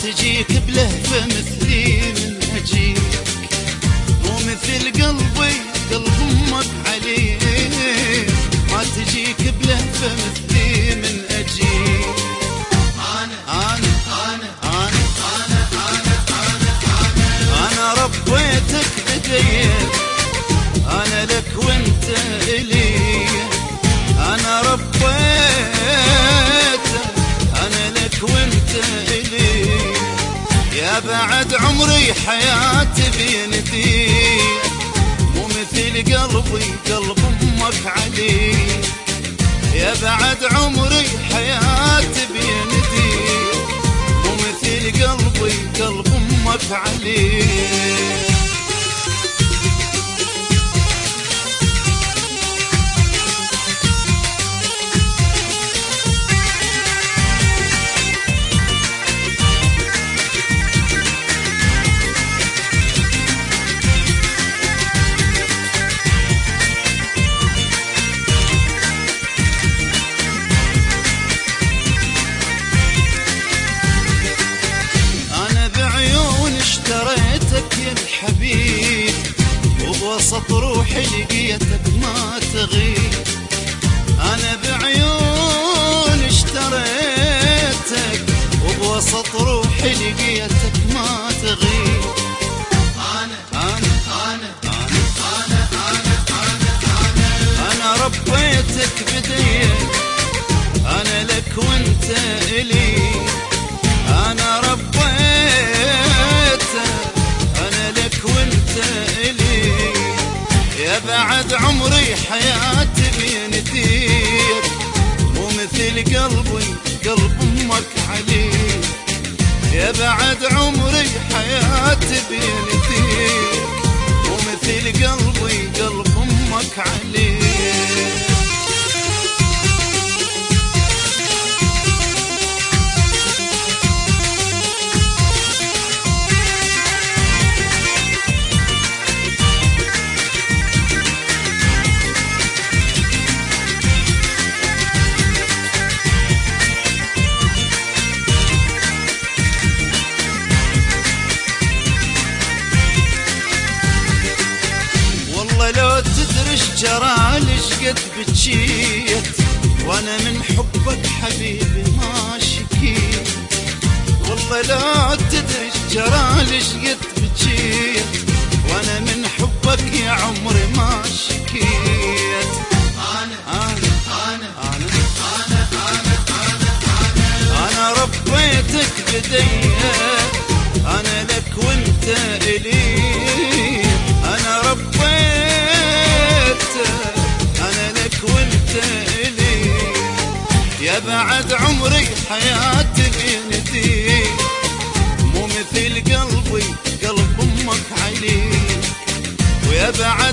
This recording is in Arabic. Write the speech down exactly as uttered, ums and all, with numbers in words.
تجيك بلهفة مثلي من أجيك، مو مثل قلبي قلب أمك عليك، ما تجيك بلهفة مثلي من أجيك. أنا أنا أنا أنا أنا أنا أنا أنا أنا ربيتك بديك، أنا لك وأنت إلي، أنا ربيتك أنا لك وأنت إلي، يا بعد عمري حياتي بيديك، مو مثل قلبي قلب أمك علي، يا بعد عمري حياتي بيديك، مو مثل قلبي قلب أمك علي. اشتريتك يا الحبيب، وبوسط روحي لقيتك ما تغيب، أنا بعيون اشتريتك، وبوسط روحي لقيتك ما تغيب. أنا أنا أنا أنا أنا أنا أنا أنا أنا ربيتك بديك، أنا لك وأنت إلي، أنا ربيتك أنا لك وأنت إلي، يا بعد عمري حياتي بيديك، مو مثل قلبي قلب أمك علي، يا بعد عمري حياتي بيديك، مو مثل قلبي قلب أمك علي. لو تدري جرالي شقد بجيت، وانا من حبك حبيبي ما شكيت، والله لو تدري جرالي شقد بجيت، وانا من حبك يا عمري ما شكيت. انا انا انا انا انا انا انا انا ربيتك بديك، انا لك وانت الي، انا ربيتك أنا لك وأنت إلي، يا بعد عمري حياتي بيديك، مو مثل قلبي قلب أمك علي، ويا بعد